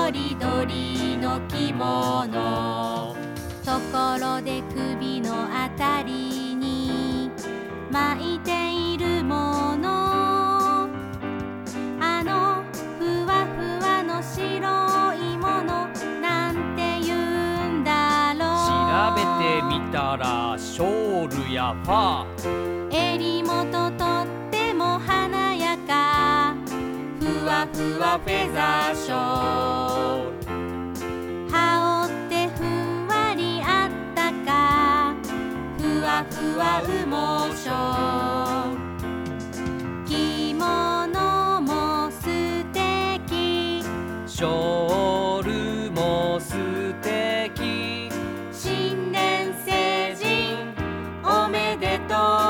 とりどりの着物、ところで首のあたりに巻いているもの、あのふわふわの白いものなんて言うんだろう。 調べてみたらショールやファー、 襟元とっても華やか、ふわふわフェザーショー。羽織ってふんわりあったか、ふわふわ羽毛ショー。着物も素敵、 ショールも素敵、 新年成人おめでとう。